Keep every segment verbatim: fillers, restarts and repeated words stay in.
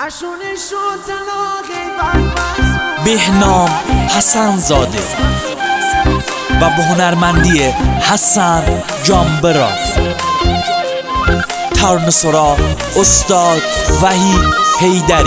بهنام حسن زاده و به هنرمندی حسن جانبراز. ترانه‌سرا استاد وحید حیدری.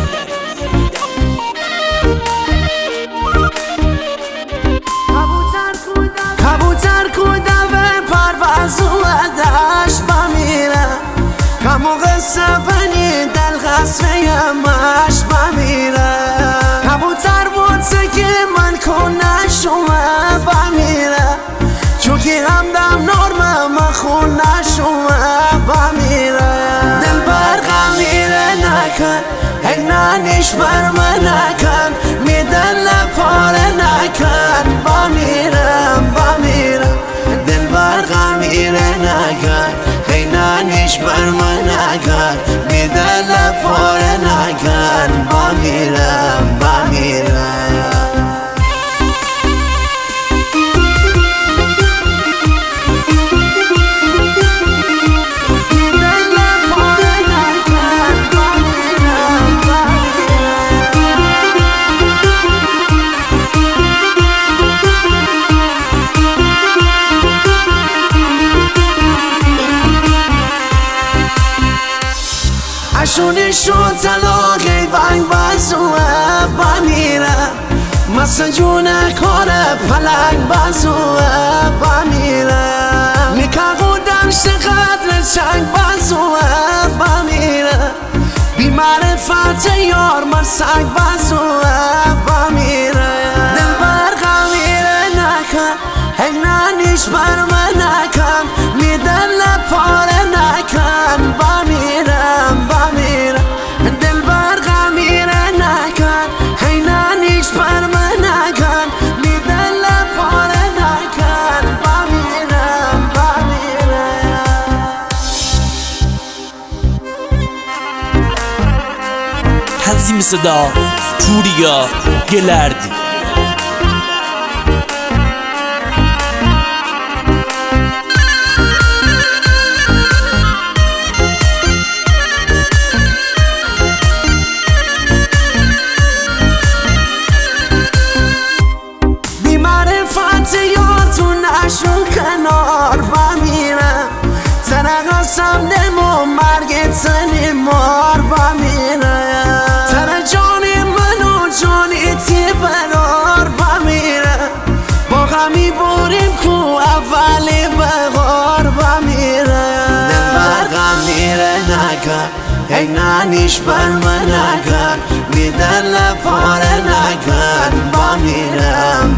کبوتر کوده به پرواز اومدش بمیره، کمو سفنی دل غصفه مش بمیره. کبوتر بود که من کنش اومد بمیره، چونکه همدم نرمه من خونش اومد بمیره. دل برقم میره نکن هنانش بر من نکن، میدل پاره نکن بمیرم بمیرم. دل برقم میره نکن هنانش بر من نکن، میدل پاره نکن بمیرم بمیرم. اشونه شد تلاقی ونگ بازوه بمیره، مثل جونه کاره پلنگ بازوه بمیره. میکاغو درش قدر چنگ بازوه بمیره، بی معرفت یار من سنگ بازوه بمیره. دل برقم میره نکن هنانیش بر من نکن، میدل پاره نکن بمیرم بمیرم. دل برقم میره نکن هنانیش بر من نکن، میدل پاره نکن بمیرم بمیرم. تنظیم صدا پوریا گلردی. نشون کنار بمیرم، تنه قسم نمو مرگ تنی مار بمیرم. تنه جانی منو جانی تی برار بمیرم، با غمی بوریم کو اولی بغار بمیرم. دل برقم میره نکن هنانیش بر من نکن، میدل پاره نکن بمیرم